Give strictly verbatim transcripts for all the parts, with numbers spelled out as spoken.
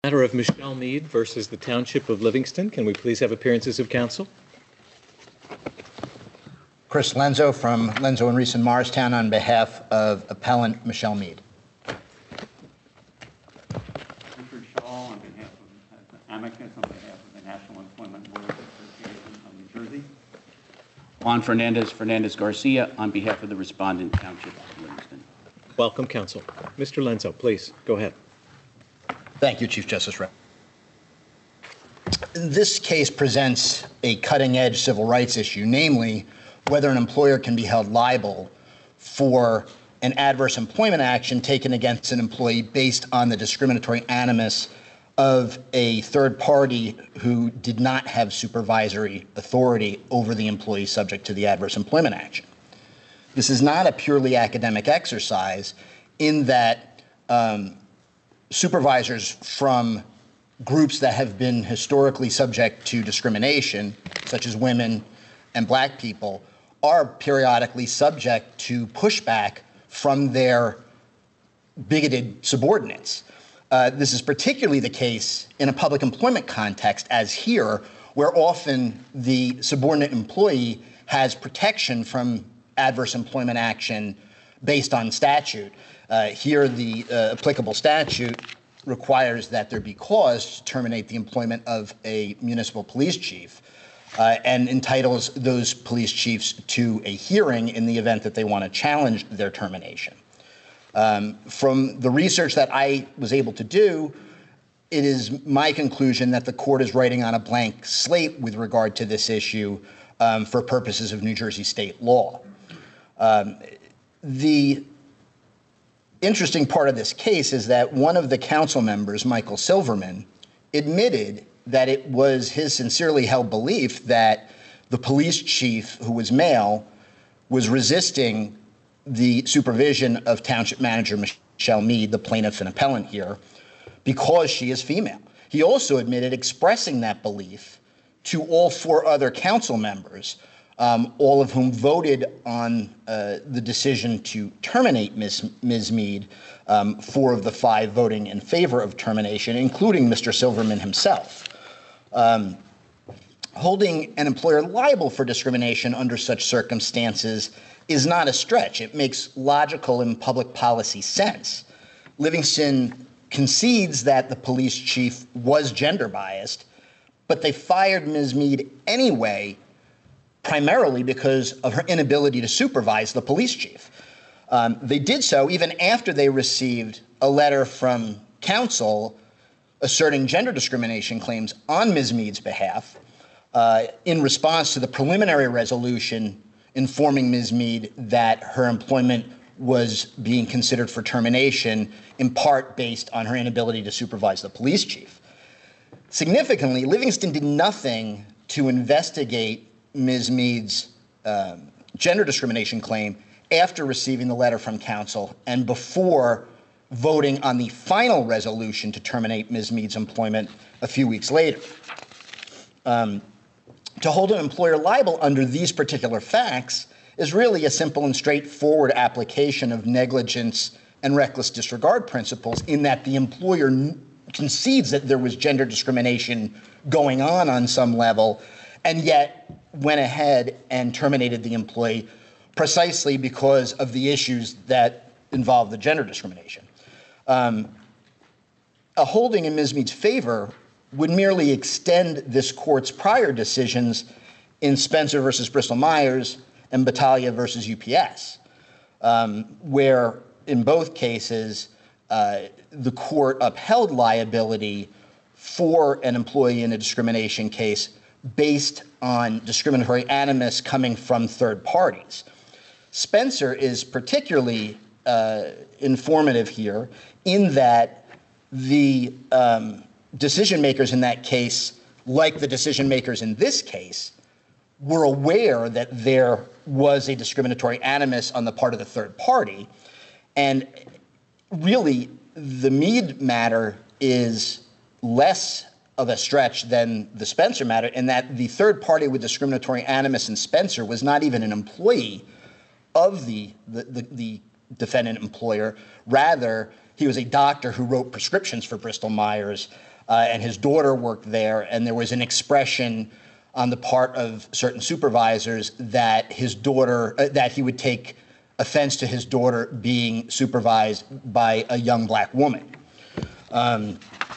Matter of Michelle Mead versus the Township of Livingston. Can we please have appearances of counsel? Chris Lenzo from Lenzo and Reese in Morristown on behalf of appellant Michelle Mead. Richard Shaw on behalf of Amicus on behalf of the National Employment Lawyers Association of New Jersey. Juan Fernandez Fernandez Garcia on behalf of the respondent Township of Livingston. Welcome, counsel. Mister Lenzo, please go ahead. Thank you, Chief Justice Rao. This case presents a cutting-edge civil rights issue, namely whether an employer can be held liable for an adverse employment action taken against an employee based on the discriminatory animus of a third party who did not have supervisory authority over the employee subject to the adverse employment action. This is not a purely academic exercise in that um, supervisors from groups that have been historically subject to discrimination, such as women and black people, are periodically subject to pushback from their bigoted subordinates. Uh, this is particularly the case in a public employment context, as here, where often the subordinate employee has protection from adverse employment action based on statute. Uh, here, the uh, applicable statute requires that there be cause to terminate the employment of a municipal police chief uh, and entitles those police chiefs to a hearing in the event that they want to challenge their termination. Um, from the research that I was able to do, it is my conclusion that the court is writing on a blank slate with regard to this issue um, for purposes of New Jersey state law. Um, the interesting part of this case is that one of the council members, Michael Silverman, admitted that it was his sincerely held belief that the police chief, who was male, was resisting the supervision of Township Manager Michelle Mead, the plaintiff and appellant here, because she is female. He also admitted expressing that belief to all four other council members, Um, all of whom voted on uh, the decision to terminate Miz Miz Mead, um, four of the five voting in favor of termination, including Mister Silverman himself. Um, holding an employer liable for discrimination under such circumstances is not a stretch. It makes logical and public policy sense. Livingston concedes that the police chief was gender biased, but they fired Miz Mead anyway, primarily because of her inability to supervise the police chief. Um, they did so even after they received a letter from counsel asserting gender discrimination claims on Miz Mead's behalf uh, in response to the preliminary resolution informing Miz Mead that her employment was being considered for termination, in part based on her inability to supervise the police chief. Significantly, Livingston did nothing to investigate Miz Mead's um, gender discrimination claim after receiving the letter from counsel and before voting on the final resolution to terminate Miz Mead's employment a few weeks later. Um, to hold an employer liable under these particular facts is really a simple and straightforward application of negligence and reckless disregard principles, in that the employer n- concedes that there was gender discrimination going on on some level, and yet went ahead and terminated the employee precisely because of the issues that involve the gender discrimination. Um, a holding in Miz Mead's favor would merely extend this court's prior decisions in Spencer versus Bristol Myers and Battaglia versus U P S, um, where in both cases uh, the court upheld liability for an employee in a discrimination case based on discriminatory animus coming from third parties. Spencer is particularly uh, informative here in that the um, decision makers in that case, like the decision makers in this case, were aware that there was a discriminatory animus on the part of the third party. And really, the Mead matter is less of a stretch than the Spencer matter, in that the third party with discriminatory animus in Spencer was not even an employee of the, the, the, the defendant employer. Rather, he was a doctor who wrote prescriptions for Bristol Myers uh, and his daughter worked there, and there was an expression on the part of certain supervisors that his daughter, uh, that he would take offense to his daughter being supervised by a young black woman. Um,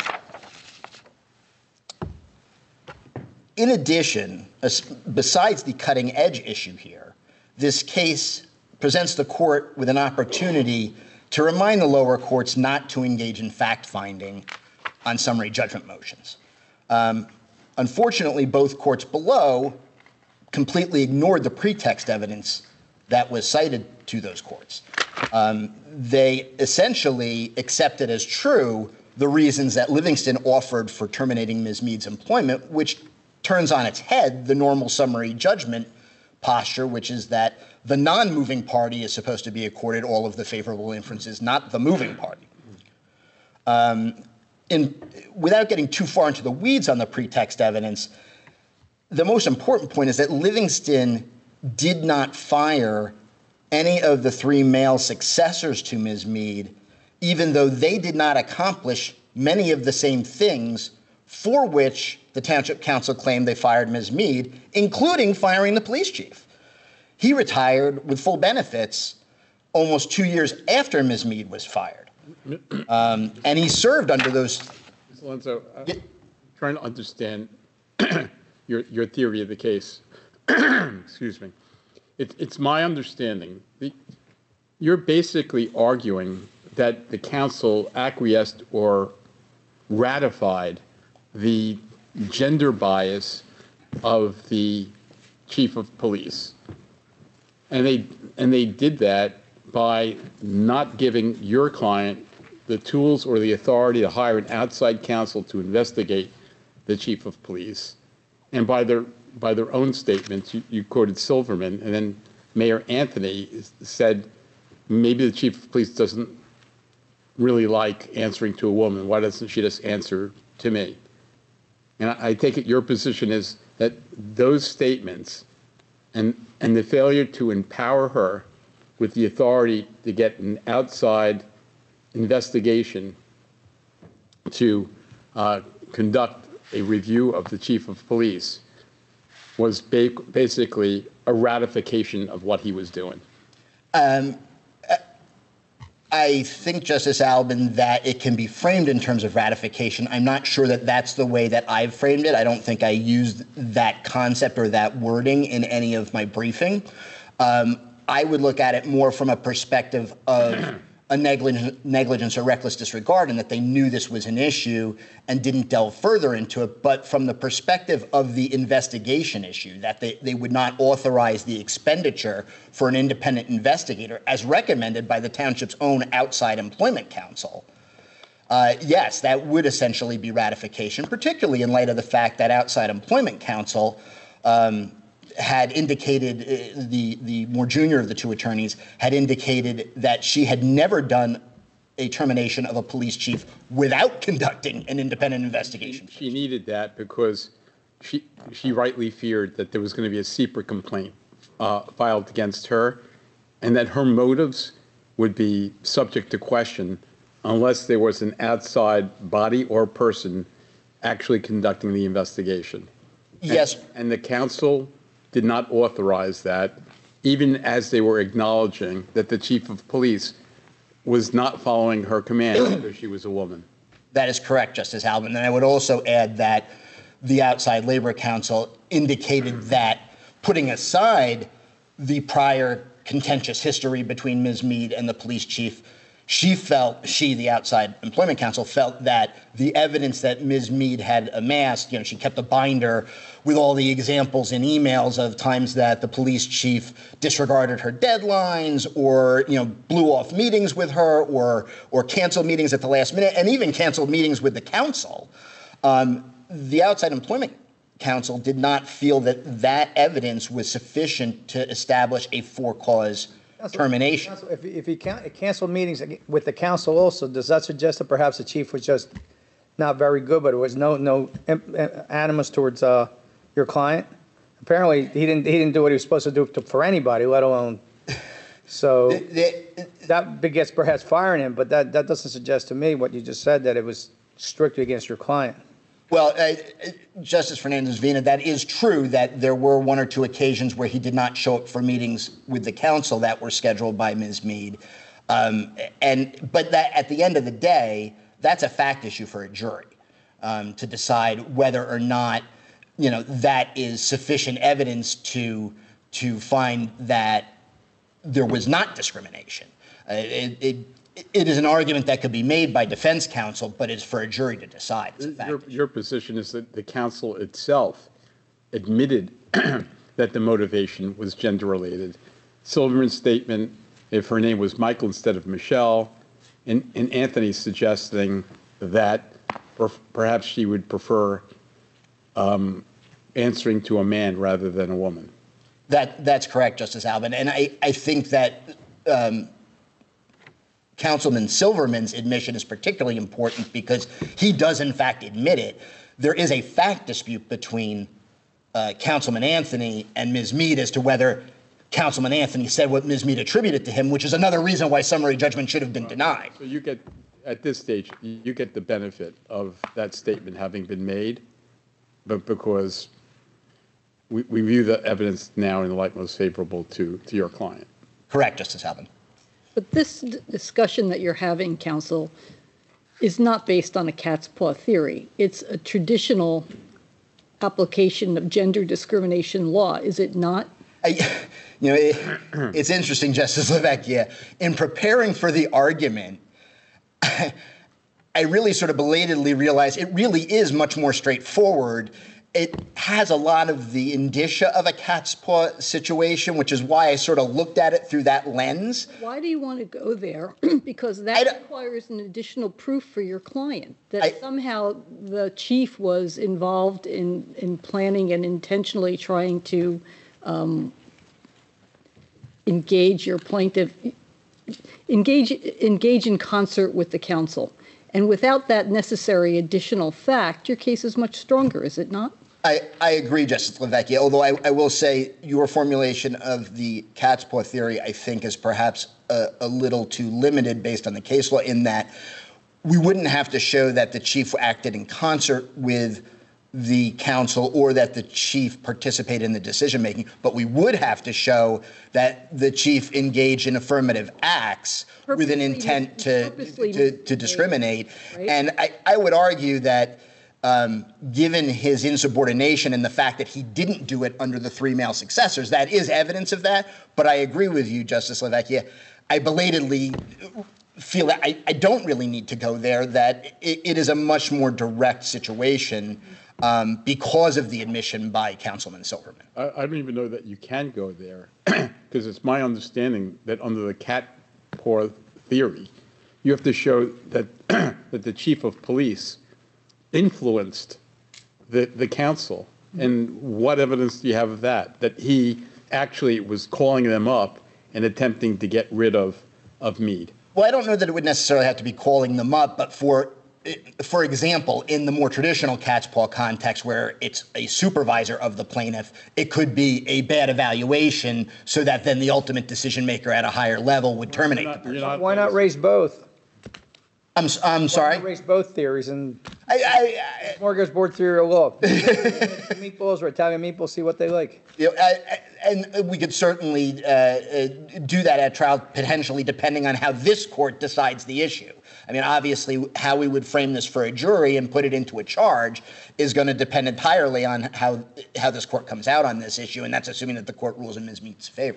in addition, as, besides the cutting edge issue here, this case presents the court with an opportunity to remind the lower courts not to engage in fact-finding on summary judgment motions. Um, unfortunately, both courts below completely ignored the pretext evidence that was cited to those courts. Um, they essentially accepted as true the reasons that Livingston offered for terminating Miz Mead's employment, which turns on its head the normal summary judgment posture, which is that the non-moving party is supposed to be accorded all of the favorable inferences, not the moving party. Um, in, without getting too far into the weeds on the pretext evidence, the most important point is that Livingston did not fire any of the three male successors to Miz Mead, even though they did not accomplish many of the same things for which the Township Council claimed they fired Miz Mead, including firing the police chief. He retired with full benefits almost two years after Miz Mead was fired. Um, and he served under those. Mister Alonso, I'm yeah. trying to understand your, your theory of the case. Excuse me. It, it's my understanding that you're basically arguing that the council acquiesced or ratified the gender bias of the chief of police. And they, and they did that by not giving your client the tools or the authority to hire an outside counsel to investigate the chief of police. And by their, by their own statements, you, you quoted Silverman, and then Mayor Anthony said, maybe the chief of police doesn't really like answering to a woman. Why doesn't she just answer to me? And I, I take it your position is that those statements and, and the failure to empower her with the authority to get an outside investigation to uh, conduct a review of the chief of police was ba basically a ratification of what he was doing. Um, I think, Justice Albin, that it can be framed in terms of ratification. I'm not sure that that's the way that I've framed it. I don't think I used that concept or that wording in any of my briefing. Um, I would look at it more from a perspective of a negligence, negligence or reckless disregard, and that they knew this was an issue and didn't delve further into it. But from the perspective of the investigation issue, that they, they would not authorize the expenditure for an independent investigator as recommended by the township's own outside employment council. Uh, yes, that would essentially be ratification, particularly in light of the fact that outside employment council um, had indicated, uh, the, the more junior of the two attorneys had indicated that she had never done a termination of a police chief without conducting an independent investigation. She needed that because she, she rightly feared that there was going to be a secret complaint uh, filed against her, and that her motives would be subject to question unless there was an outside body or person actually conducting the investigation. Yes. And, and the council did not authorize that, even as they were acknowledging that the chief of police was not following her command because she was a woman. That is correct, Justice Albin. And I would also add that the outside labor council indicated that, putting aside the prior contentious history between Miz Mead and the police chief, she felt, she, the outside employment council, felt that the evidence that Miz Mead had amassed, you know, she kept a binder with all the examples in emails of times that the police chief disregarded her deadlines, or, you know, blew off meetings with her, or, or canceled meetings at the last minute, and even canceled meetings with the council. Um, the outside employment council did not feel that that evidence was sufficient to establish a for-cause termination. Counsel, if, if he can, canceled meetings with the council also, does that suggest that perhaps the chief was just not very good, but it was no no animus towards uh, your client? Apparently, he didn't he didn't do what he was supposed to do to, for anybody, let alone. So the, the, that begets perhaps firing him, but that that doesn't suggest to me what you just said, that it was strictly against your client. Well, uh, Justice Fernandez-Vina, that is true that there were one or two occasions where he did not show up for meetings with the council that were scheduled by Miz Mead. Um, and but that at the end of the day, that's a fact issue for a jury um, to decide whether or not, you know, that is sufficient evidence to to find that there was not discrimination. Uh, it, it, it is an argument that could be made by defense counsel, but it's for a jury to decide. It's a fact Your, issue. your position is that the council itself admitted that the motivation was gender-related. Silverman's statement, if her name was Michael instead of Michelle, and, and Anthony suggesting that per, perhaps she would prefer um, answering to a man rather than a woman. That that's correct, Justice Alvin, and I I think that. Um, Councilman Silverman's admission is particularly important because he does, in fact, admit it. There is a fact dispute between uh, Councilman Anthony and Miz Mead as to whether Councilman Anthony said what Miz Mead attributed to him, which is another reason why summary judgment should have been denied. So you get, at this stage, you get the benefit of that statement having been made, but because we, we view the evidence now in the light most favorable to, to your client. Correct, Justice Alvin. But this d- discussion that you're having, counsel, is not based on a cat's paw theory. It's a traditional application of gender discrimination law, is it not? I, you know, it, it's interesting, Justice Lavecchia. In preparing for the argument, I, I really sort of belatedly realized it really is much more straightforward. It has a lot of the indicia of a cat's paw situation, which is why I sort of looked at it through that lens. Why do you want to go there? Because I that don't- requires an additional proof for your client, that I- somehow the chief was involved in, in planning and intentionally trying to um, engage your plaintiff, engage, engage in concert with the council. And without that necessary additional fact, your case is much stronger, is it not? I, I agree, Justice Lavecchia, although I, I will say your formulation of the cat's paw theory, I think, is perhaps a, a little too limited based on the case law in that we wouldn't have to show that the chief acted in concert with the council or that the chief participated in the decision-making, but we would have to show that the chief engaged in affirmative acts with an Purposely intent mis- to, purposely to, to misbehaved, discriminate. right? And I, I would argue that Um, given his insubordination and the fact that he didn't do it under the three male successors, that is evidence of that. But I agree with you, Justice Lavecchia. I belatedly feel that I, I don't really need to go there, that it, it is a much more direct situation um, because of the admission by Councilman Silverman. I, I don't even know that you can go there, because it's my understanding that under the cat paw theory, you have to show that that the chief of police influenced the, the council. And what evidence do you have of that? That he actually was calling them up and attempting to get rid of, of Mead? Well, I don't know that it would necessarily have to be calling them up, but for for example, in the more traditional cat's paw context where it's a supervisor of the plaintiff, it could be a bad evaluation so that then the ultimate decision maker at a higher level would terminate the person. You're not- Why not raise both? I'm, s- I'm Why sorry. not raise both theories and I, I, smorgasbord theory of law? Meatballs or Italian meatballs, see what they like. You know, I, I, and we could certainly uh, uh, do that at trial, potentially depending on how this court decides the issue. I mean, obviously, how we would frame this for a jury and put it into a charge is going to depend entirely on how how this court comes out on this issue, and that's assuming that the court rules in Miz Mead's favor.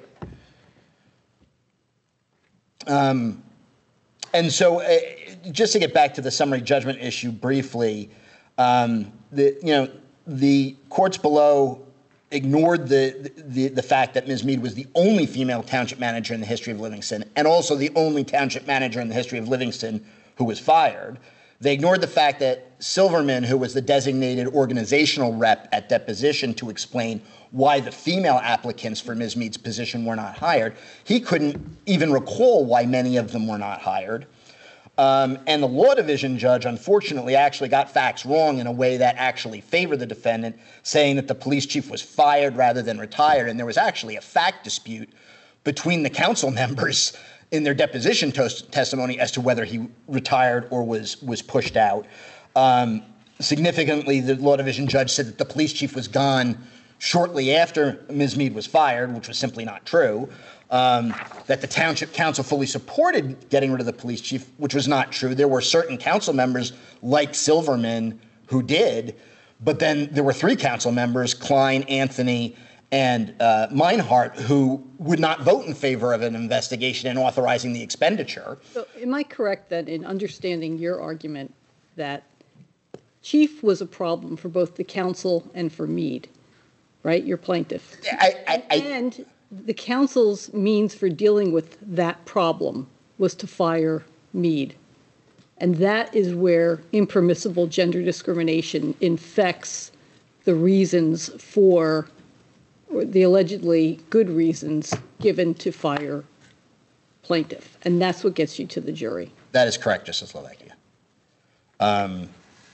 Um, and so, uh, just to get back to the summary judgment issue briefly, um, the you know the courts below ignored the, the the fact that Miz Mead was the only female township manager in the history of Livingston, and also the only township manager in the history of Livingston who was fired. They ignored the fact that Silverman, who was the designated organizational rep at deposition to explain why the female applicants for Miz Mead's position were not hired, he couldn't even recall why many of them were not hired. Um, and the law division judge, unfortunately, actually got facts wrong in a way that actually favored the defendant, saying that the police chief was fired rather than retired. And there was actually a fact dispute between the council members in their deposition tos- testimony as to whether he retired or was was pushed out. Um, significantly, the law division judge said that the police chief was gone shortly after Miz Mead was fired, which was simply not true. Um, that the township council fully supported getting rid of the police chief, which was not true. There were certain council members like Silverman who did, but then there were three council members, Klein, Anthony, and uh, Meinhardt, who would not vote in favor of an investigation and authorizing the expenditure. So am I correct then in understanding your argument that Chief was a problem for both the council and for Mead, right, your plaintiff? I, I, I, And the council's means for dealing with that problem was to fire Mead. And that is where impermissible gender discrimination infects the reasons for, or the allegedly good reasons given to fire plaintiff. And that's what gets you to the jury. That is correct, Justice Slovakia. Um,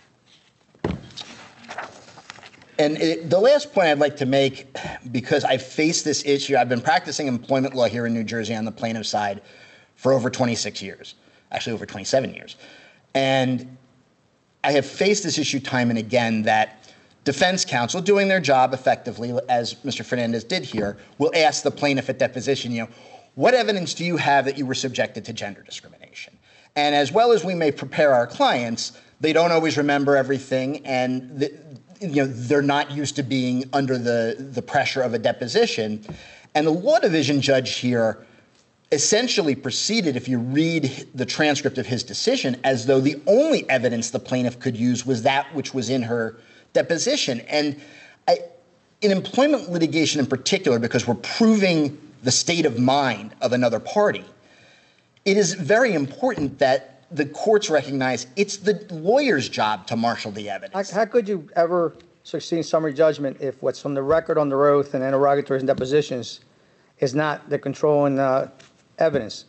and it, the last point I'd like to make, because I've faced this issue, I've been practicing employment law here in New Jersey on the plaintiff side for over twenty-six years, actually over twenty-seven years. And I have faced this issue time and again that defense counsel, doing their job effectively, as Mister Fernandez did here, will ask the plaintiff at deposition, you know, what evidence do you have that you were subjected to gender discrimination? And as well as we may prepare our clients, they don't always remember everything, and the, you know, they're not used to being under the, the pressure of a deposition. And the law division judge here essentially proceeded, if you read the transcript of his decision, as though the only evidence the plaintiff could use was that which was in her deposition. And I, in employment litigation in particular, because we're proving the state of mind of another party, it is very important that the courts recognize it's the lawyer's job to marshal the evidence. How, how could you ever succeed in summary judgment if what's from the record on the oath and interrogatories and depositions is not the controlling uh, evidence?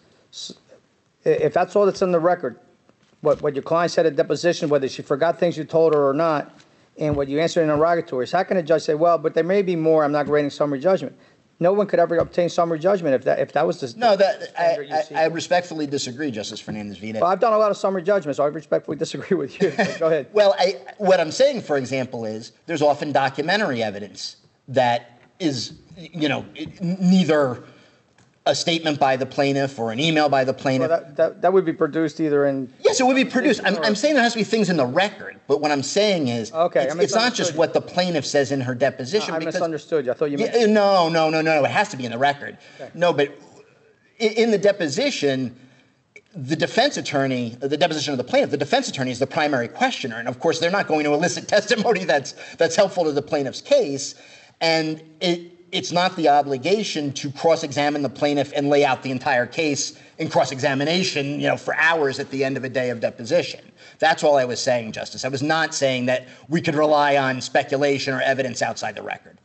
If that's all that's in the record, what, what your client said at deposition, whether she forgot things you told her or not, and what you answered in interrogatories, how can a judge say, well, but there may be more, I'm not grading summary judgment? No one could ever obtain summary judgment if that if that was the no. That standard you I, see. I, I respectfully disagree, Justice Fernandez-Vita. Well, I've done a lot of summary judgments, so I respectfully disagree with you. Go ahead. Well, I, what I'm saying, for example, is there's often documentary evidence that is, you know, neither a statement by the plaintiff or an email by the plaintiff. Well, that, that, that would be produced either in... Yes, it would be produced. I'm, I'm saying there has to be things in the record, but what I'm saying is Okay, it's, I it's not just misunderstood what the plaintiff says in her deposition. I because, misunderstood you. I thought you meant... Yeah, no, no, no, no. It has to be in the record. Okay. No, but in, in the deposition, the defense attorney, the deposition of the plaintiff, the defense attorney is the primary questioner. And of course, they're not going to elicit testimony that's, that's helpful to the plaintiff's case. And it, it's not the obligation to cross-examine the plaintiff and lay out the entire case in cross-examination, you know, for hours at the end of a day of deposition. That's all I was saying, Justice. I was not saying that we could rely on speculation or evidence outside the record.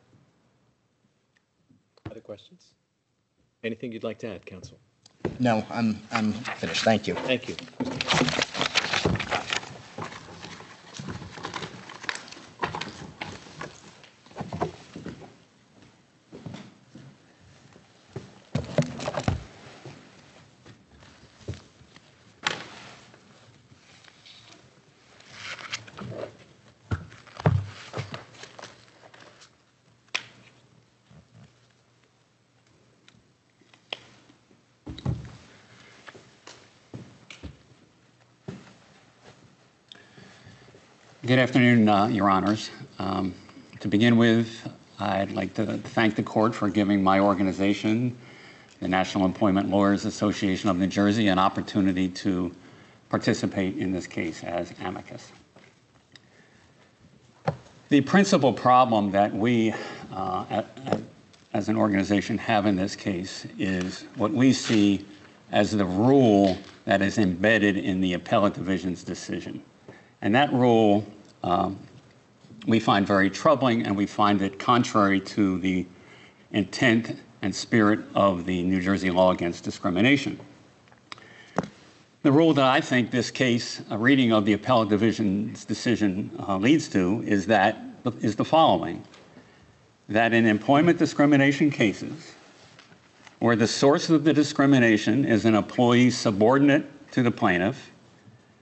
Other questions? Anything you'd like to add, counsel? No, I'm, I'm finished. Thank you. Thank you. Good afternoon, uh, Your Honors. Um, to begin with, I'd like to thank the court for giving my organization, the National Employment Lawyers Association of New Jersey, an opportunity to participate in this case as amicus. The principal problem that we, uh, at, at, as an organization, have in this case is what we see as the rule that is embedded in the appellate division's decision. And that rule um, we find very troubling, and we find it contrary to the intent and spirit of the New Jersey law against discrimination. The rule that I think this case, a reading of the appellate division's decision uh, leads to is that is the following: that in employment discrimination cases, where the source of the discrimination is an employee subordinate to the plaintiff,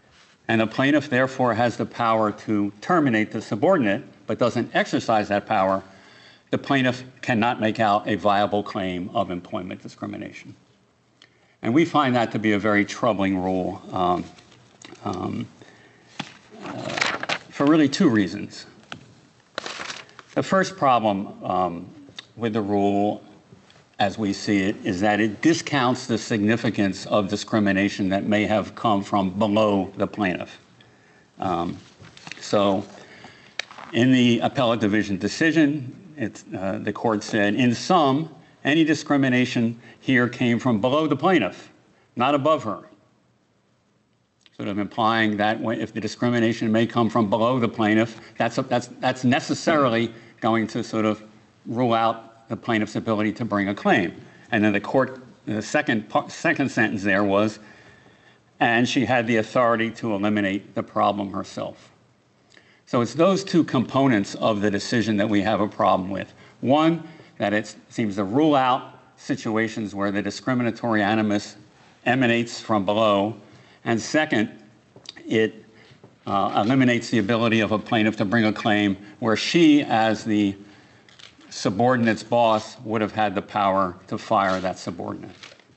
and the plaintiff therefore has the power to terminate the subordinate, but doesn't exercise that power, the plaintiff cannot make out a viable claim of employment discrimination. And we find that to be a very troubling rule um, um, uh, for really two reasons. The first problem um, with the rule, as we see it, is that it discounts the significance of discrimination that may have come from below the plaintiff. Um, so in the appellate division decision, it's, uh, the court said, in sum, any discrimination here came from below the plaintiff, not above her. Sort of implying that when, if the discrimination may come from below the plaintiff, that's, a, that's, that's necessarily going to sort of rule out the plaintiff's ability to bring a claim. And then the court, the second, second sentence there was, and she had the authority to eliminate the problem herself. So it's those two components of the decision that we have a problem with. One, that it seems to rule out situations where the discriminatory animus emanates from below. And second, it uh, eliminates the ability of a plaintiff to bring a claim where she, as the subordinate's boss, would have had the power to fire that subordinate.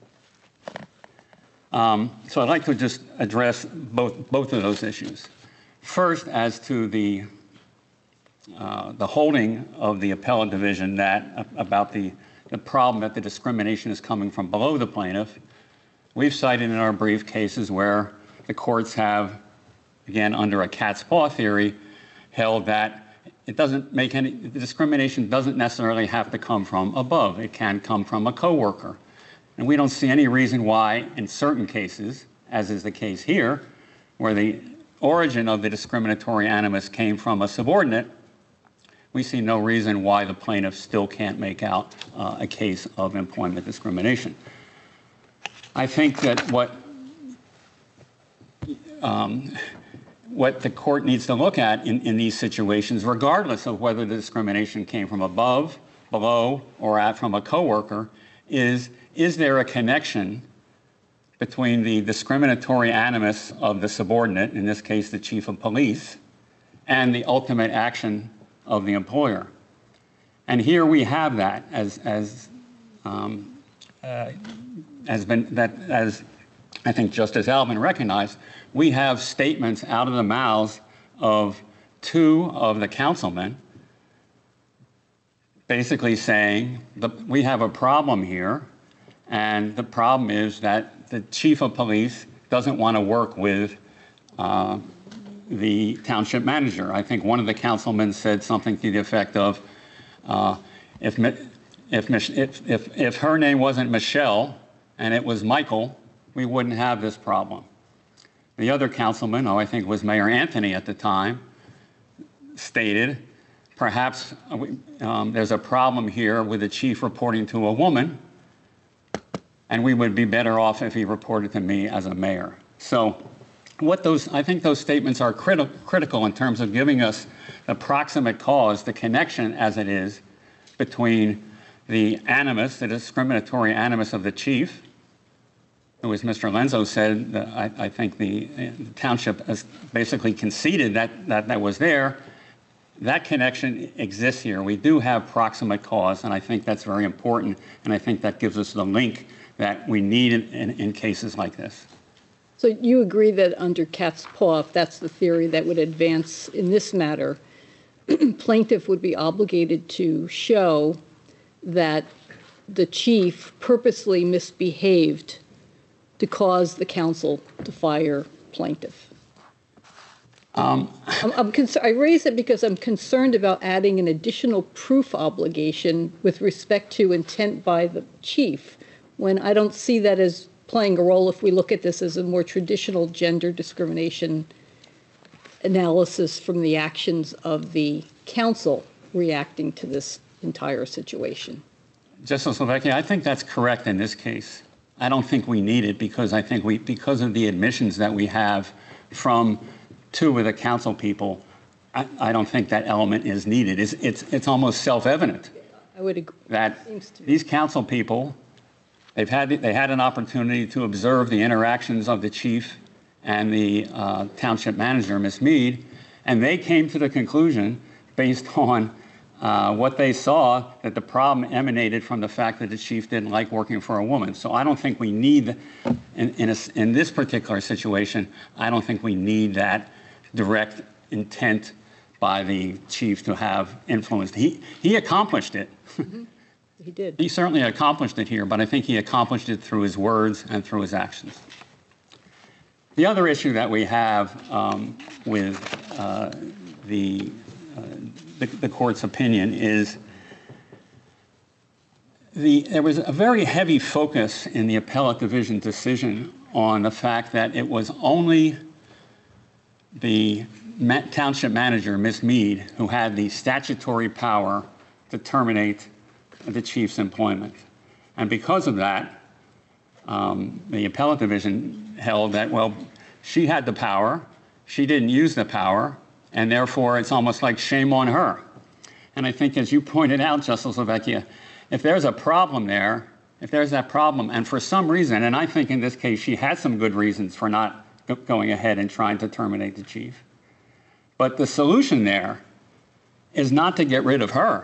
Um, so I'd like to just address both, both of those issues. First, as to the, uh, the holding of the appellate division that uh, about the, the problem that the discrimination is coming from below the plaintiff, we've cited in our brief cases where the courts have, again, under a cat's paw theory, held that it doesn't make any, the discrimination doesn't necessarily have to come from above. It can come from a coworker. And we don't see any reason why, in certain cases, as is the case here, where the origin of the discriminatory animus came from a subordinate, we see no reason why the plaintiff still can't make out uh, a case of employment discrimination. I think that what um, what the court needs to look at in, in these situations, regardless of whether the discrimination came from above, below, or at from a coworker, is is there a connection between the discriminatory animus of the subordinate, in this case the chief of police, and the ultimate action of the employer? And here we have that as as um, uh, has been that as I think Justice Alvin recognized, we have statements out of the mouths of two of the councilmen basically saying that we have a problem here, and the problem is that the chief of police doesn't want to work with uh, the township manager. I think one of the councilmen said something to the effect of, uh, if, if, if, if, if her name wasn't Michelle and it was Michael, we wouldn't have this problem. The other councilman, who I think was Mayor Anthony at the time, stated, perhaps um, there's a problem here with the chief reporting to a woman, and we would be better off if he reported to me as a mayor. So what those, I think those statements are criti critical in terms of giving us the proximate cause, the connection as it is, between the animus, the discriminatory animus of the chief, who, as Mister Lenzo said, uh, I, I think the, uh, the township has basically conceded that, that that was there. That connection exists here. We do have proximate cause, and I think that's very important, and I think that gives us the link that we need in, in, in cases like this. So you agree that under cat's paw, if that's the theory that would advance in this matter, plaintiff would be obligated to show that the chief purposely misbehaved to cause the council to fire plaintiff? Um, I'm, I'm I raise it because I'm concerned about adding an additional proof obligation with respect to intent by the chief, when I don't see that as playing a role if we look at this as a more traditional gender discrimination analysis from the actions of the council reacting to this entire situation. Justice Lavecchia, I think that's correct in this case. I don't think we need it because I think we, because of the admissions that we have from two of the council people, I, I don't think that element is needed. It's, it's, it's almost self-evident. I would agree. That these council people, they've had, they had an opportunity to observe the interactions of the chief and the uh, township manager, Miz Mead, and they came to the conclusion, based on uh, what they saw, that the problem emanated from the fact that the chief didn't like working for a woman. So I don't think we need, in, in, a, in this particular situation, I don't think we need that direct intent by the chief to have influence. He, he accomplished it. Mm-hmm. He did. He certainly accomplished it here, but I think he accomplished it through his words and through his actions. The other issue that we have um, with uh, the, uh, the, the court's opinion is the, there was a very heavy focus in the appellate division decision on the fact that it was only the ma- township manager, Miz Mead, who had the statutory power to terminate the chief's employment. And because of that, um, the appellate division held that, well, she had the power, she didn't use the power, and therefore it's almost like shame on her. And I think, as you pointed out, Justice LaVecchia, if there's a problem there, if there's that problem, and for some reason, and I think in this case she had some good reasons for not go- going ahead and trying to terminate the chief, but the solution there is not to get rid of her.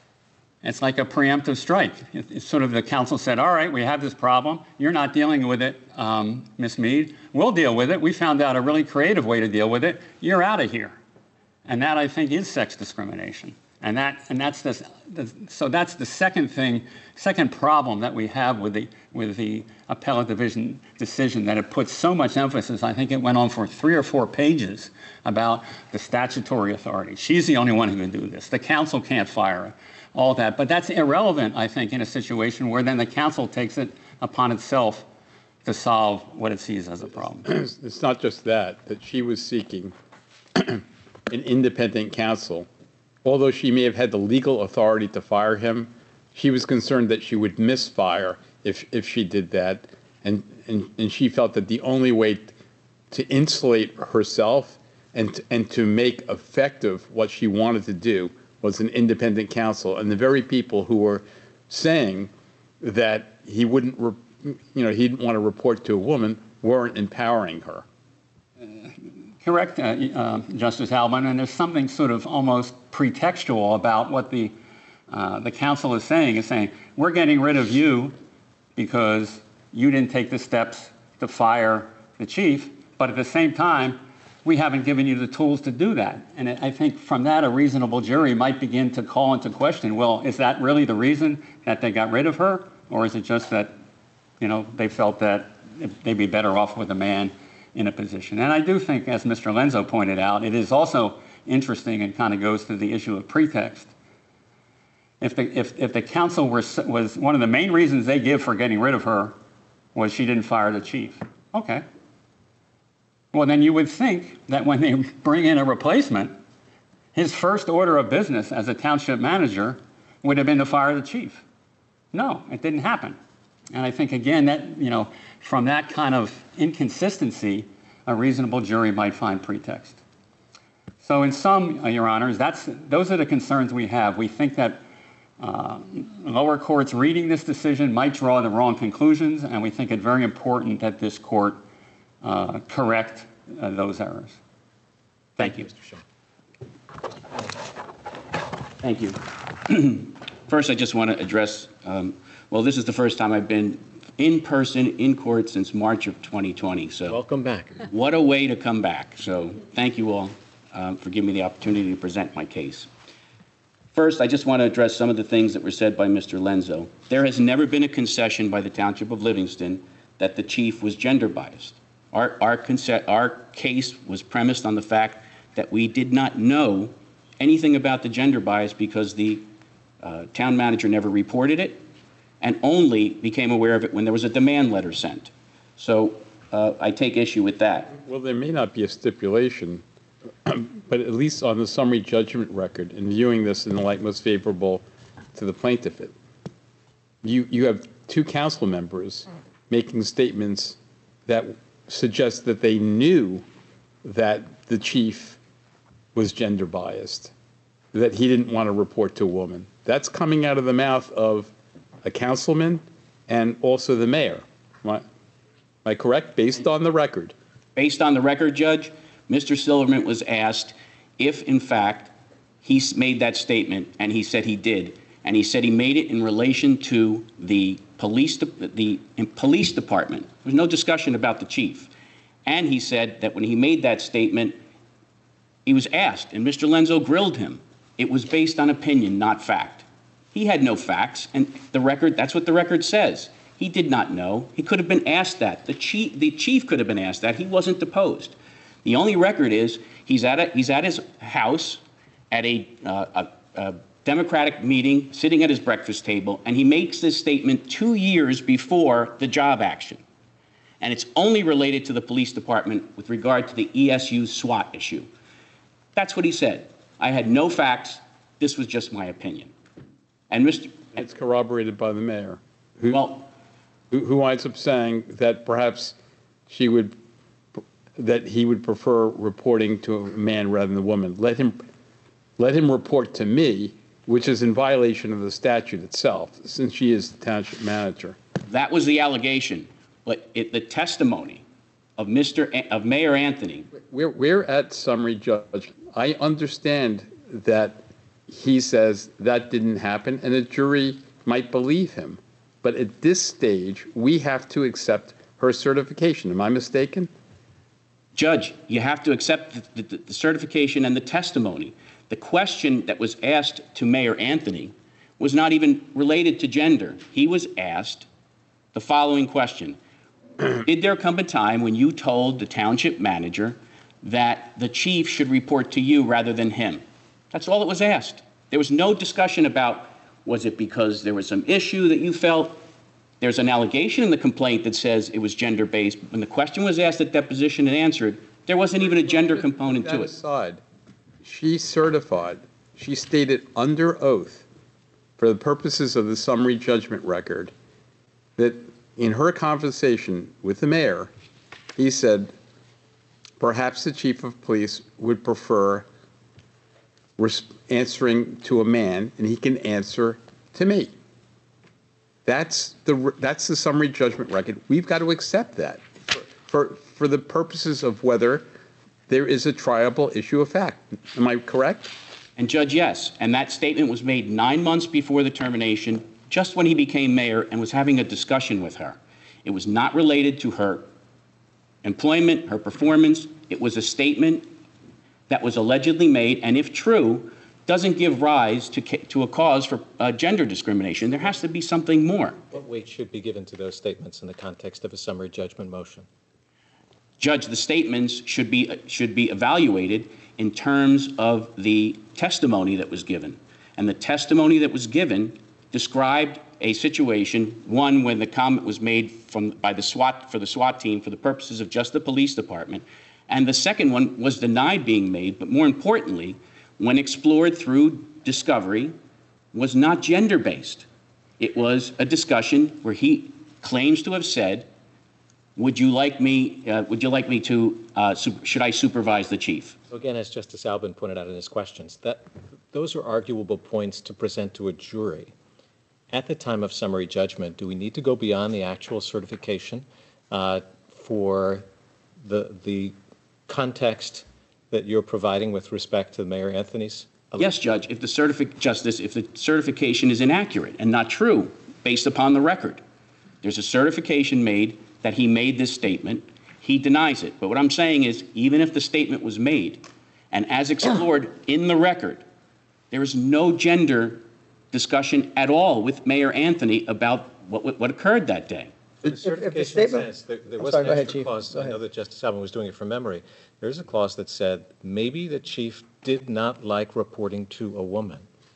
It's like a preemptive strike. It's sort of the council said, all right, we have this problem. You're not dealing with it, um, Miz Mead. We'll deal with it. We found out a really creative way to deal with it. You're out of here. And that, I think, is sex discrimination. And that, and that's the, the, so that's the second thing, second problem that we have with the, with the appellate division decision, that it puts so much emphasis. I think it went on for three or four pages about the statutory authority. She's the only one who can do this. The council can't fire her. All that, but that's irrelevant, I think, in a situation where then the council takes it upon itself to solve what it sees as a problem. It's not just that, that she was seeking an independent counsel. Although she may have had the legal authority to fire him, she was concerned that she would misfire if, if she did that. And, and, and she felt that the only way to insulate herself and to, and to make effective what she wanted to do was an independent counsel. And the very people who were saying that he wouldn't, re, you know, he didn't want to report to a woman weren't empowering her. Uh, correct, uh, uh, Justice Albin, and there's something sort of almost pretextual about what the, uh, the council is saying, is saying, we're getting rid of you because you didn't take the steps to fire the chief, but at the same time, we haven't given you the tools to do that. And I think from that, a reasonable jury might begin to call into question, well, is that really the reason that they got rid of her? Or is it just that, you know, they felt that they'd be better off with a man in a position? And I do think, as Mister Lenzo pointed out, it is also interesting and kind of goes to the issue of pretext. If the, if, if the council were, was, one of the main reasons they give for getting rid of her was she didn't fire the chief. Okay. Well, then you would think that when they bring in a replacement, his first order of business as a township manager would have been to fire the chief. No, it didn't happen. And I think, again, that, you know, from that kind of inconsistency, a reasonable jury might find pretext. So in sum, uh, Your Honors, that's, those are the concerns we have. We think that uh, lower courts reading this decision might draw the wrong conclusions, and we think it very important that this court Uh, correct uh, those errors. Thank you. Mister Shaw. Thank you. First, I just want to address, um, well, this is the first time I've been in person in court since March of twenty twenty. So Welcome back. what a way to come back. So thank you all um, for giving me the opportunity to present my case. First, I just want to address some of the things that were said by Mister Lenzo. There has never been a concession by the Township of Livingston that the chief was gender biased. Our, our, our case was premised on the fact that we did not know anything about the gender bias because the uh, town manager never reported it and only became aware of it when there was a demand letter sent. So uh, I take issue with that. Well, there may not be a stipulation, but at least on the summary judgment record, and viewing this in the light most favorable to the plaintiff, you, you have two council members making statements that suggest that they knew that the chief was gender biased, that he didn't want to report to a woman. That's coming out of the mouth of a councilman and also the mayor. Am I, am I correct? Based on the record. Based on the record, Judge, Mister Silverman was asked if, in fact, he s- made that statement, and he said he did. And he said he made it in relation to the police, de- the in police department. There was no discussion about the chief. And he said that when he made that statement, he was asked, and Mister Lenzo grilled him. It was based on opinion, not fact. He had no facts, and the record, that's what the record says. He did not know. He could have been asked that. The chief, the chief could have been asked that. He wasn't deposed. The only record is he's at, a, he's at his house at a, uh, a, a Democratic meeting, sitting at his breakfast table, and he makes this statement two years before the job action. And it's only related to the police department with regard to the E S U SWAT issue. That's what he said. I had no facts. This was just my opinion. And Mister It's corroborated by the mayor, who, Well, who who winds up saying that perhaps she would, that he would prefer reporting to a man rather than a woman. Let him, let him report to me, which is in violation of the statute itself, since she is the township manager. that was the allegation. But it, the testimony of Mister A- of Mayor Anthony, We're, we're at summary judgment. I understand that he says that didn't happen, and the jury might believe him. But at this stage, we have to accept her certification. Am I mistaken? Judge, you have to accept the, the, the certification and the testimony. The question that was asked to Mayor Anthony was not even related to gender. He was asked the following question. Did there come a time when you told the township manager that the chief should report to you rather than him? That's all that was asked. There was no discussion about, was it because there was some issue that you felt? There's an allegation in the complaint that says it was gender-based. When the question was asked at deposition and answered, there wasn't even a gender component That to it. aside, she certified, she stated under oath, for the purposes of the summary judgment record, that in her conversation with the mayor, he said, perhaps the chief of police would prefer res- answering to a man, and he can answer to me. That's the that's the summary judgment record. We've got to accept that for, for for the purposes of whether there is a triable issue of fact. Am I correct? And Judge, yes, and that statement was made nine months before the termination, just when he became mayor and was having a discussion with her. It was not related to her employment, her performance. It was a statement that was allegedly made, and if true, doesn't give rise to, ca- to a cause for uh, gender discrimination. There has to be something more. What weight should be given to those statements in the context of a summary judgment motion? Judge, the statements should be, should be evaluated in terms of the testimony that was given. And the testimony that was given described a situation, one when the comment was made from, by the SWAT, for the SWAT team for the purposes of just the police department. And the second one was denied being made, but more importantly, when explored through discovery, was not gender-based. It was a discussion where he claims to have said, would you like me, uh, would you like me to, uh, su- should I supervise the chief? So again, as Justice Albin pointed out in his questions, that those are arguable points to present to a jury. At the time of summary judgment, do we need to go beyond the actual certification uh, for the the context that you're providing with respect to Mayor Anthony's? Yes, Judge, if the certific, Justice, if the certification is inaccurate and not true based upon the record. There's a certification made that he made this statement. He denies it. But what I'm saying is, even if the statement was made, and as explored in the record, there is no gender discussion at all with Mayor Anthony about what, what occurred that day. The if the certification statement- says, there, there I'm was sorry, an go ahead, extra Chief. clause, Go I know ahead. that Justice Albin was doing it from memory. There's a clause that said, maybe the chief did not like reporting to a woman.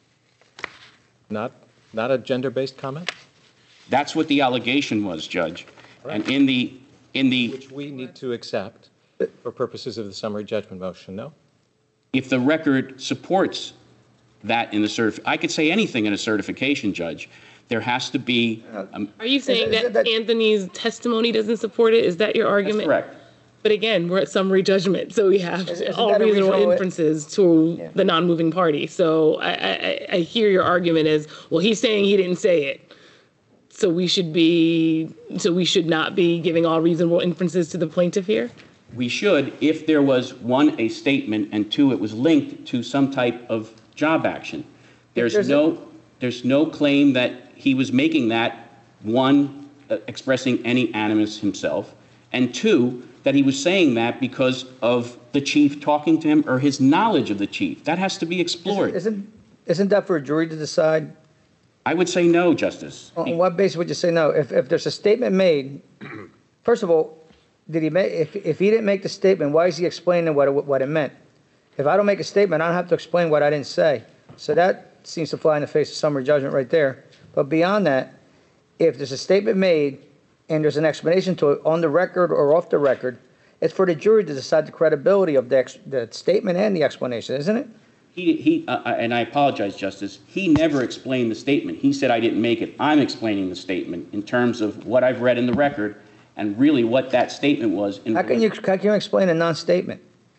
Not, not a gender-based comment, That's what the allegation was, Judge. And in the, in the, which we need to accept for purposes of the summary judgment motion, no? if the record supports that in the certif, I could say anything in a certification, Judge. There has to be, um, Are you saying is it that that- Anthony's testimony doesn't support it? Is that your that's argument? correct. But again, we're at summary judgment, so we have Is- isn't all that a reasonable reasonable- inferences to Yeah. the non-moving party. So I, I, I hear your argument as, well, he's saying he didn't say it. So we should be, so we should not be giving all reasonable inferences to the plaintiff here? we should if there was, one, a statement, and two, it was linked to some type of job action. There's there's a- no, there's no claim that he was making that, one, uh, expressing any animus himself, and two, that he was saying that because of the chief talking to him or his knowledge of the chief. That has to be explored. Isn't, isn't that for a jury to decide? I would say no, Justice. On what basis would you say no? If, if there's a statement made, first of all, did he make, if, if he didn't make the statement, why is he explaining what it, what it meant? If I don't make a statement, I don't have to explain what I didn't say. So that seems to fly in the face of summary judgment right there. But beyond that, if there's a statement made and there's an explanation to it on the record or off the record, it's for the jury to decide the credibility of the, ex, the statement and the explanation, isn't it? He, he, uh, and I apologize, Justice, he never explained the statement. He said I didn't make it. I'm explaining the statement in terms of what I've read in the record and really what that statement was. In How can you, how can you explain a non-statement?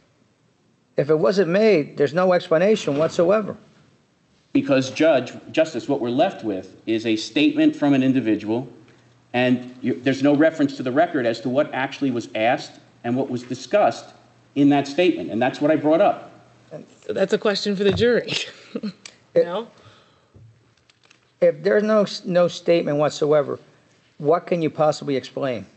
If it wasn't made, there's no explanation whatsoever. Because, Judge, Justice, what we're left with is a statement from an individual, and you, there's no reference to the record as to what actually was asked and what was discussed in that statement, and that's what I brought up. So that's a question for the jury. No? If there's no, no statement whatsoever, what can you possibly explain?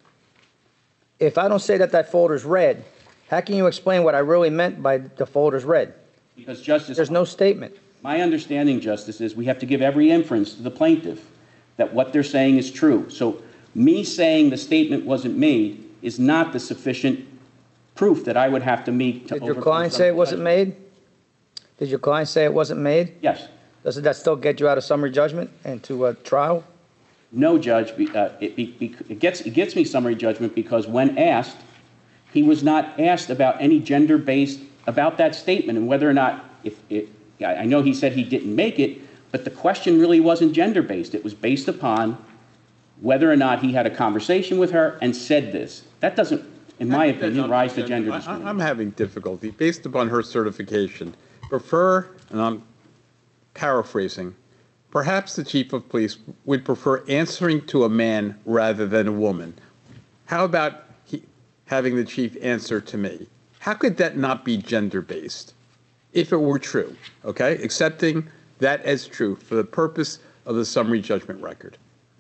If I don't say that that folder's red, how can you explain what I really meant by the folder's red? Because, Justice, There's no statement. my understanding, Justice, is we have to give every inference to the plaintiff that what they're saying is true. So me saying the statement wasn't made is not the sufficient proof that I would have to meet to Did your overcome client say it summary wasn't judgment. made? Did your client say it wasn't made? Yes. Doesn't that still get you out of summary judgment and to a trial? No, Judge, be- uh, it, be- be- it gets, it gets me summary judgment because when asked, he was not asked about any gender-based, about that statement and whether or not, if it, I I know he said he didn't make it, but the question really wasn't gender-based. It was based upon whether or not he had a conversation with her and said this. That doesn't, in my opinion, rise to gender I- I- discrimination. I'm having difficulty, based upon her certification, prefer, and I'm paraphrasing, perhaps the chief of police would prefer answering to a man rather than a woman. How about he, having the chief answer to me? How could that not be gender-based if it were true, okay? Accepting that as true for the purpose of the summary judgment record.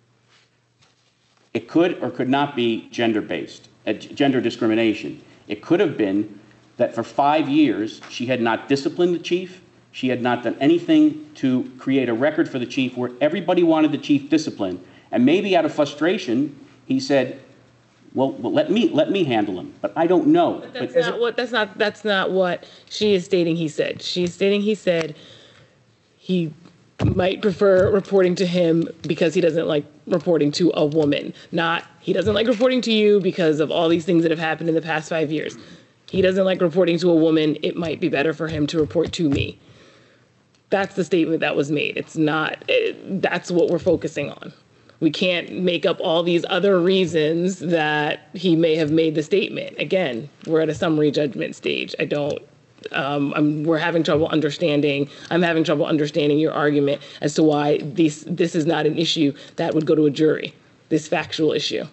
It could or could not be gender-based, uh, g- gender discrimination. It could have been that for five years, she had not disciplined the chief. She had not done anything to create a record for the chief where everybody wanted the chief disciplined. And maybe out of frustration, he said, well, well let me let me handle him. But I don't know. That's But not what, that's not, that's not what she is stating he said. She's stating he said he might prefer reporting to him because he doesn't like reporting to a woman, not he doesn't like reporting to you because of all these things that have happened in the past five years. He doesn't like reporting to a woman. It might be better for him to report to me. That's the statement that was made. It's not, it, that's what we're focusing on. We can't make up all these other reasons that he may have made the statement. Again, we're at a summary judgment stage. I don't, um, I'm, we're having trouble understanding, I'm having trouble understanding your argument as to why this, this is not an issue that would go to a jury, this factual issue.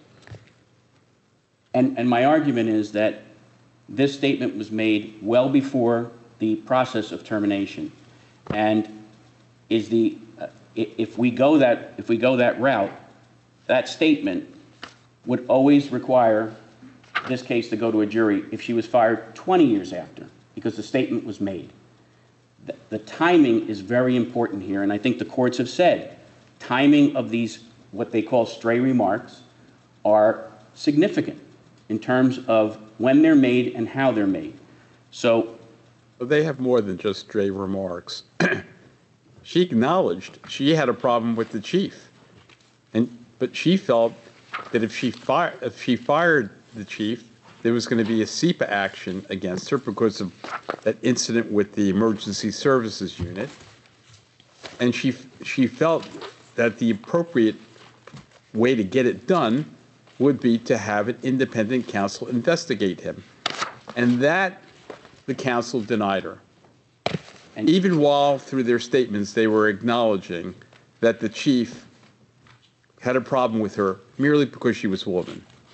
And, and my argument is that this statement was made well before the process of termination. And is the, uh, i- if we go that, if we go that route, that statement would always require this case to go to a jury if she was fired twenty years after, because the statement was made. The, the timing is very important here, and I think the courts have said timing of these, what they call stray remarks, are significant in terms of when they're made and how they're made. So But they have more than just stray remarks. She acknowledged she had a problem with the chief, and but she felt that if she fired if she fired the chief, there was going to be a S E P A action against her because of that incident with the emergency services unit, and she she felt that the appropriate way to get it done would be to have an independent counsel investigate him, and that the counsel denied her. And even while through their statements they were acknowledging that the chief had a problem with her merely because she was a woman.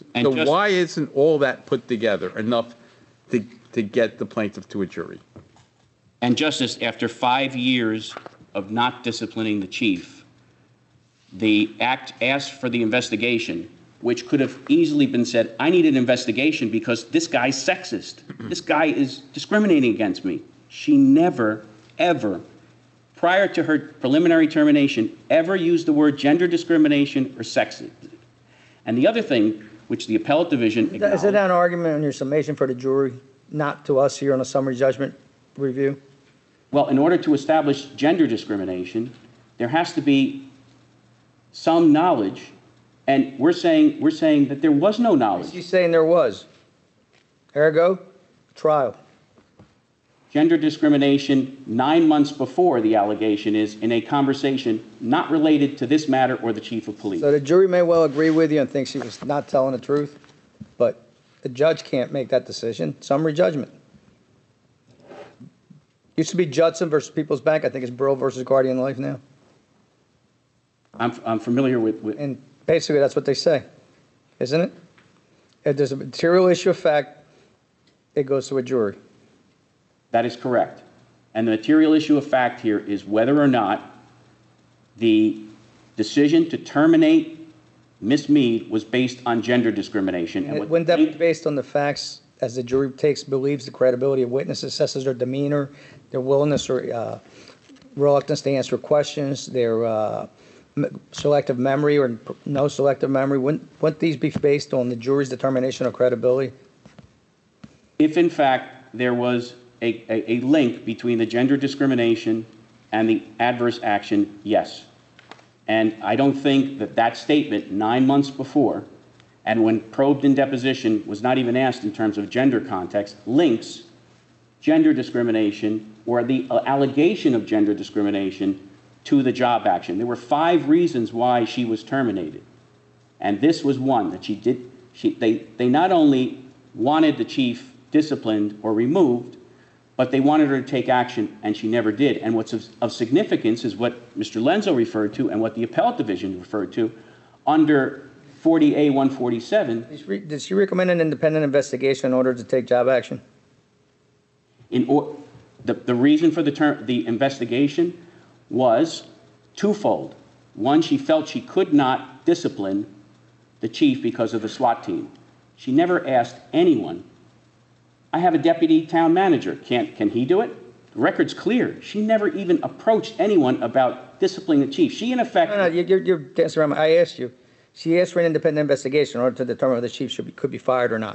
And So just- why isn't all that put together enough to, to get the plaintiff to a jury? And Justice, after five years of not disciplining the chief, the act asked for the investigation, which could have easily been said, I need an investigation because this guy's sexist. This guy is discriminating against me. She never, ever, prior to her preliminary termination, ever used the word gender discrimination or sexist. And the other thing, which the appellate division Is that acknowledged, an argument on your summation for the jury, not to us here on a summary judgment review? well, in order to establish gender discrimination, there has to be some knowledge, and we're saying we're saying that there was no knowledge. She's saying there was. Ergo, trial. Gender discrimination nine months before the allegation is in a conversation not related to this matter or the chief of police. So the jury may well agree with you and think she was not telling the truth, but the judge can't make that decision. Summary judgment. Used to be Judson versus People's Bank. I think it's Burrell versus Guardian Life now. I'm, I'm familiar with, with And basically, that's what they say, isn't it? If there's a material issue of fact, it goes to a jury. that is correct. And the material issue of fact here is whether or not the decision to terminate Miz Mead was based on gender discrimination. And what Wouldn't that be the- based on the facts as the jury takes, believes the credibility of witnesses, assesses their demeanor, their willingness or uh, reluctance to answer questions, their uh, m- selective memory or p- no selective memory? Wouldn't, wouldn't these be based on the jury's determination of credibility? If in fact there was a, a, a link between the gender discrimination and the adverse action, yes. And I don't think that that statement nine months before, and when probed in deposition was not even asked in terms of gender context, links gender discrimination or the uh, allegation of gender discrimination to the job action. There were five reasons why she was terminated. And this was one that she did, she, they, they not only wanted the chief disciplined or removed, but they wanted her to take action, and she never did. And what's of, of significance is what Mister Lenzo referred to and what the appellate division referred to under forty A one forty-seven. Did she re- Did she recommend an independent investigation in order to take job action? In or, the, the reason for the term, the investigation was twofold. One, she felt she could not discipline the chief because of the SWAT team. She never asked anyone, I have a deputy town manager, can, can he do it? The record's clear. She never even approached anyone about disciplining the chief. She, in effect... No, no, you- you're, you're dancing around. I asked you. She asked for an independent investigation in order to determine whether the chief should be, could be fired or not.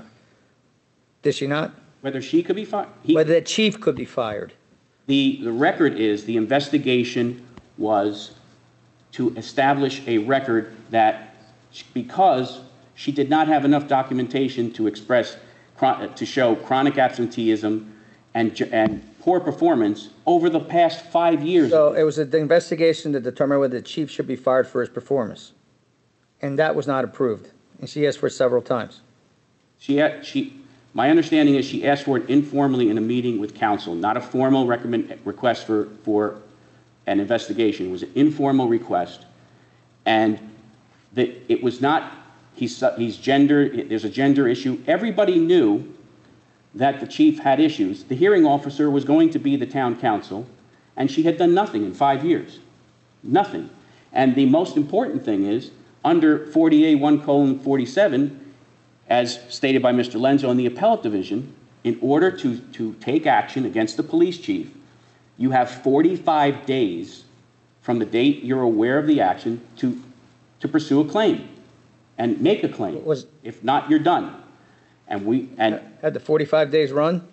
Did she not? Whether she could be fired? He- Whether the chief could be fired. The, the record is the investigation was to establish a record that sh- because she did not have enough documentation to express, chron- to show chronic absenteeism and, j- and poor performance over the past five years. So it was an investigation to determine whether the chief should be fired for his performance. And that was not approved. And she asked for it several times. She, had- she, my understanding is she asked for it informally in a meeting with counsel, not a formal recommend, request for, for an investigation. It was an informal request. And the, it was not, he's, he's gender, there's a gender issue. Everybody knew that the chief had issues. The hearing officer was going to be the town council, and she had done nothing in five years. Nothing. And the most important thing is, under forty A one colon forty-seven, as stated by Mister Lenzo in the appellate division, in order to, to take action against the police chief, you have forty-five days from the date you're aware of the action to, to pursue a claim and make a claim. Was- If not, you're done. And we, and, Had the forty-five days run?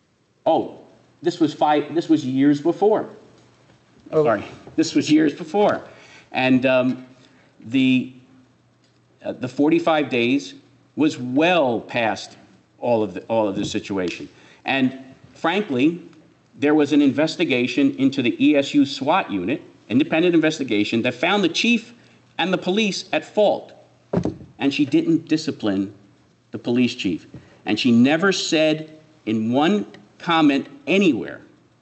oh, this was five, this was years before. Oh. Sorry, this was years before. And um, the, uh, the forty-five days was well past all of the, all of the situation. And frankly, there was an investigation into the E S U SWAT unit, independent investigation, that found the chief and the police at fault. And she didn't discipline the police chief. And she never said in one comment anywhere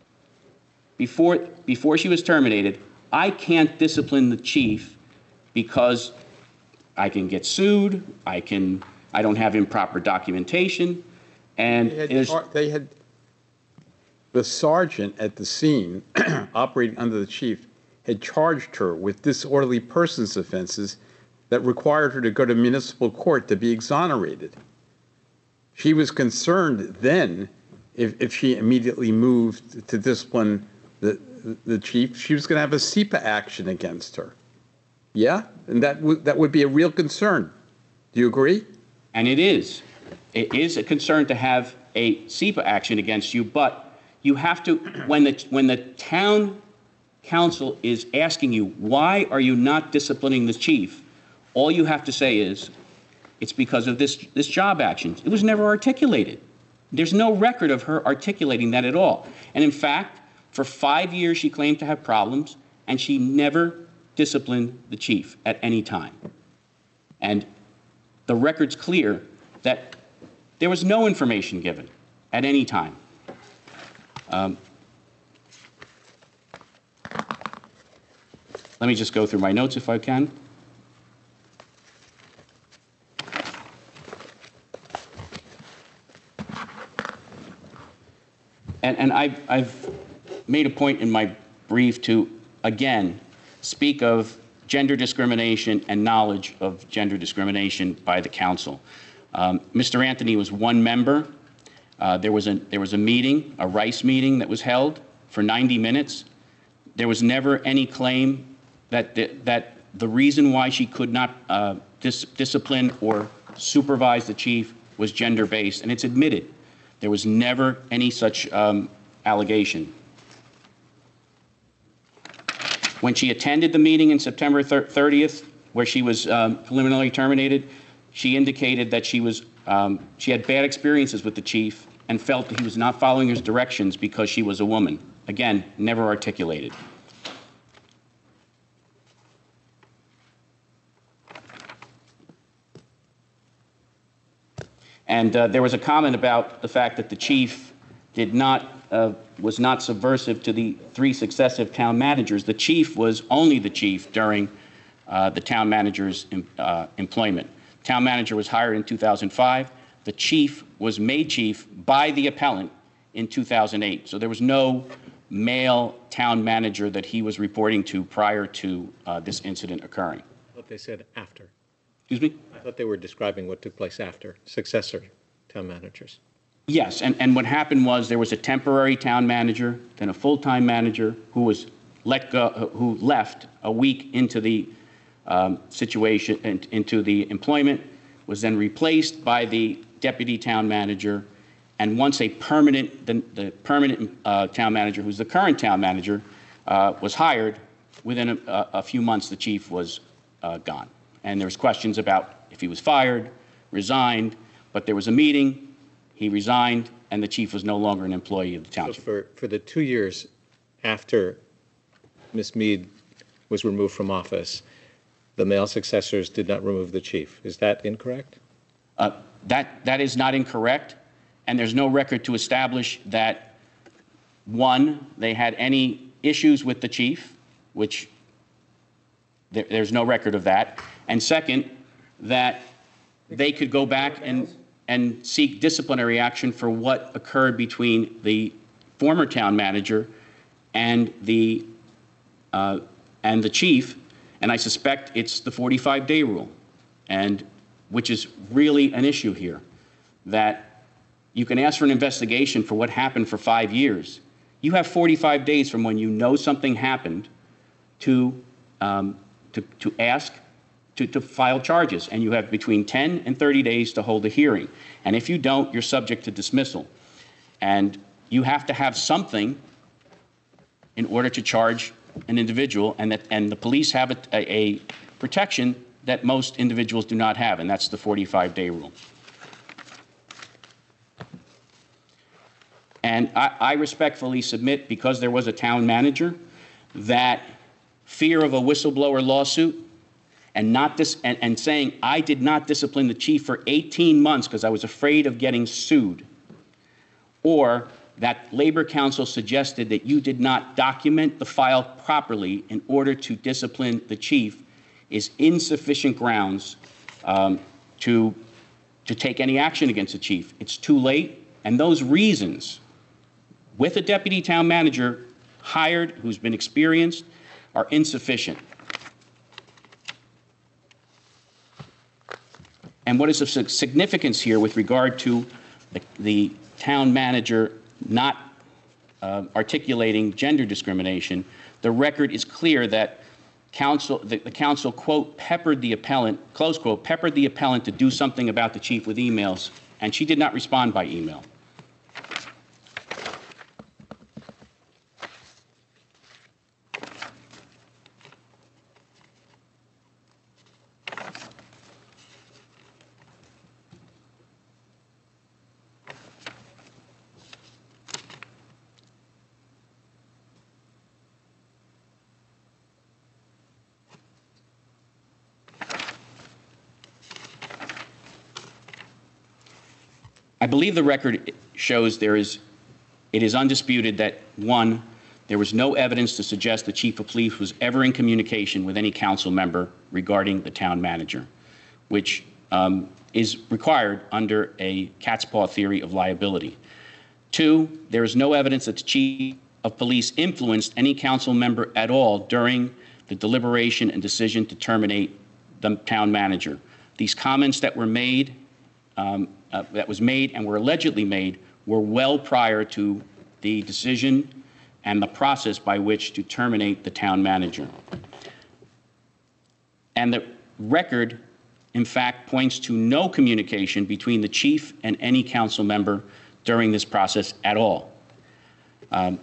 before, before she was terminated, I can't discipline the chief because I can get sued, I can, I don't have improper documentation, and They had, there's, char- they had the sergeant at the scene, operating under the chief, had charged her with disorderly persons offenses that required her to go to municipal court to be exonerated. She was concerned then if, if she immediately moved to discipline the, the chief, she was going to have a S E P A action against her. Yeah? And that, w- that would be a real concern. Do you agree? and it is, it is a concern to have a S E P A action against you, but you have to, when the, when the town council is asking you, why are you not disciplining the chief? All you have to say is, it's because of this, this job action. It was never articulated. There's no record of her articulating that at all. And in fact, for five years, she claimed to have problems, and she never disciplined the chief at any time. And the record's clear that there was no information given at any time. Um, let me just go through my notes if I can. And, and I've, I've made a point in my brief to, again, speak of gender discrimination and knowledge of gender discrimination by the council. Um, Mister Anthony was one member. Uh, there was a, there was a meeting, a Rice meeting that was held for ninety minutes. There was never any claim that the, that the reason why she could not uh, dis discipline or supervise the chief was gender-based, and it's admitted. There was never any such um, allegation. When she attended the meeting in September thirtieth, where she was um, preliminarily terminated, she indicated that she was um, she had bad experiences with the chief and felt that he was not following his directions because she was a woman. Again, never articulated. And uh, there was a comment about the fact that the chief did not, uh, was not subversive to the three successive town managers. The chief was only the chief during uh, the town manager's uh, employment. Town manager was hired in two thousand five. The chief was made chief by the appellant in two thousand eight. So there was no male town manager that he was reporting to prior to uh, this incident occurring. What they said after. Excuse me? I thought they were describing what took place after, successor town managers. Yes, and, and what happened was there was a temporary town manager, then a full-time manager who was let go, who left a week into the um, situation, in, into the employment, was then replaced by the deputy town manager, and once a permanent, the, the permanent uh, town manager, who's the current town manager, uh, was hired, within a, a few months the chief was uh, gone. And there was questions about if he was fired, resigned, but there was a meeting, he resigned, and the chief was no longer an employee of the So township. for, for the two years after Miz Mead was removed from office, the male successors did not remove the chief. Is that incorrect? Uh, that, that is not incorrect, and there's no record to establish that, one, they had any issues with the chief, which there, there's no record of that, and second, that they could go back and, and seek disciplinary action for what occurred between the former town manager and the, uh, and the chief, and I suspect it's the forty-five day rule, and which is really an issue here, that you can ask for an investigation for what happened for five years. You have forty-five days from when you know something happened to, um, to, to ask to, to file charges, and you have between ten and thirty days to hold a hearing. And if you don't, you're subject to dismissal. And you have to have something in order to charge an individual, and that and the police have a, a, a protection that most individuals do not have, and that's the forty-five day rule. And I, I respectfully submit, because there was a town manager, that fear of a whistleblower lawsuit and not dis and, and saying I did not discipline the chief for eighteen months because I was afraid of getting sued, or that Labor Council suggested that you did not document the file properly in order to discipline the chief, is insufficient grounds um, to to take any action against the chief. It's too late, and those reasons, with a deputy town manager hired who's been experienced, are insufficient. And what is of significance here with regard to the, the town manager not uh, articulating gender discrimination, the record is clear that council, the, the council, quote, peppered the appellant, close quote, peppered the appellant to do something about the chief with emails, and she did not respond by email. I believe the record shows there is, it is undisputed that, one, there was no evidence to suggest the chief of police was ever in communication with any council member regarding the town manager, which um, is required under a cat's paw theory of liability. Two, there is no evidence that the chief of police influenced any council member at all during the deliberation and decision to terminate the town manager. These comments that were made um, Uh, that was made and were allegedly made were well prior to the decision and the process by which to terminate the town manager. And the record, in fact, points to no communication between the chief and any council member during this process at all. Um,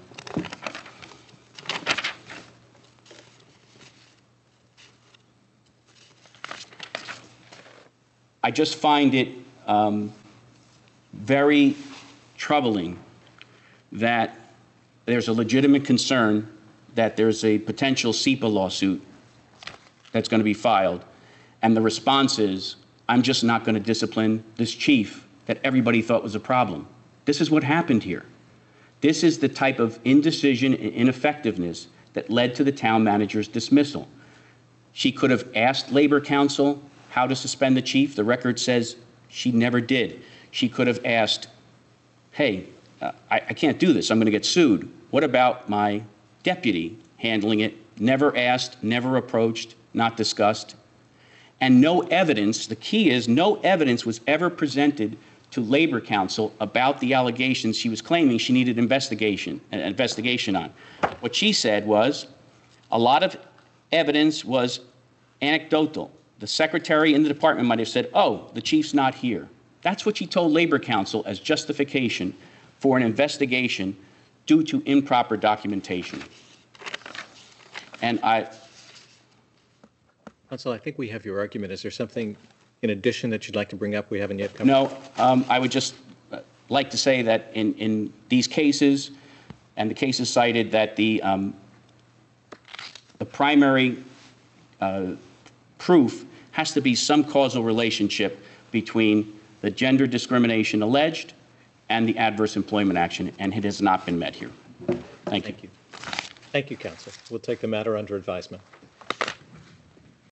I just find it um, very troubling that there's a legitimate concern that there's a potential SEPA lawsuit that's going to be filed, and the response is, I'm just not going to discipline this chief that everybody thought was a problem. This is what happened here. This is the type of indecision and ineffectiveness that led to the town manager's dismissal. She could have asked Labor Council how to suspend the chief. The record says she never did. She could have asked, hey, uh, I, I can't do this, I'm going to get sued. What about my deputy handling it? Never asked, never approached, not discussed. And no evidence, the key is no evidence was ever presented to Labor Council about the allegations she was claiming she needed investigation, an investigation on. What she said was a lot of evidence was anecdotal. The secretary in the department might have said, oh, the chief's not here. That's what she told Labor Council as justification for an investigation due to improper documentation. And I... Counsel, I think we have your argument. Is there something in addition that you'd like to bring up we haven't yet covered? No, um, I would just like to say that in, in these cases, and the cases cited, that the, um, the primary uh, proof has to be some causal relationship between the gender discrimination alleged and the adverse employment action, and it has not been met here. Thank you. Thank you. Thank you, counsel. We'll take the matter under advisement.